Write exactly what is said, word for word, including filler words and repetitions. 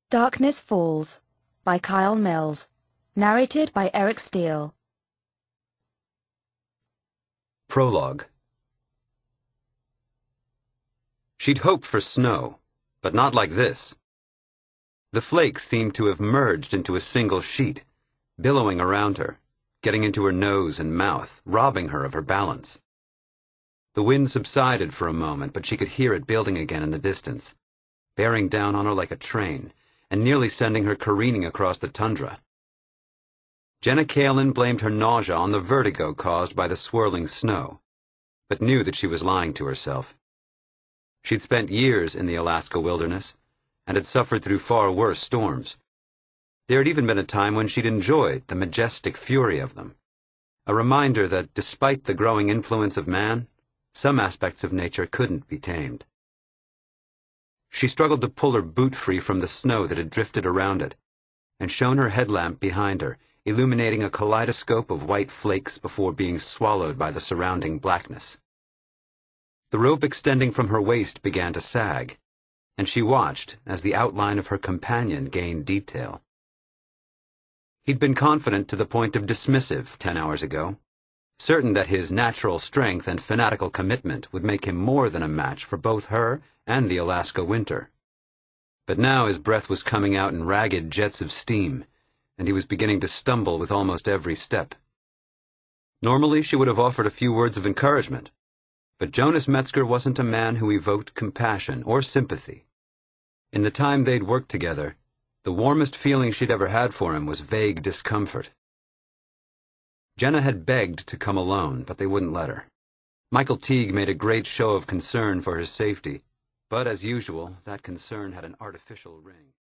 Darkness Falls by Kyle Mills. Narrated by Eric Steele. Prologue. She'd hoped for snow, but not like this. The flakes seemed to have merged into a single sheet, billowing around her, getting into her nose and mouth, robbing her of her balance. The wind subsided for a moment, but she could hear it building again in the distance, bearing down on her like a train, and nearly sending her careening across the tundra. Jenna Kalin blamed her nausea on the vertigo caused by the swirling snow, but knew that she was lying to herself. She'd spent years in the Alaska wilderness, and had suffered through far worse storms. There had even been a time when she'd enjoyed the majestic fury of them, a reminder that despite the growing influence of man, some aspects of nature couldn't be tamed. She struggled to pull her boot free from the snow that had drifted around it, and shone her headlamp behind her, illuminating a kaleidoscope of white flakes before being swallowed by the surrounding blackness. The rope extending from her waist began to sag, and she watched as the outline of her companion gained detail. He'd been confident to the point of dismissive ten hours ago, certain that his natural strength and fanatical commitment would make him more than a match for both her and the Alaska winter. But now his breath was coming out in ragged jets of steam, and he was beginning to stumble with almost every step. Normally she would have offered a few words of encouragement, but Jonas Metzger wasn't a man who evoked compassion or sympathy. In the time they'd worked together, the warmest feeling she'd ever had for him was vague discomfort. Jenna had begged to come alone, but they wouldn't let her. Michael Teague made a great show of concern for her safety, but as usual, that concern had an artificial ring.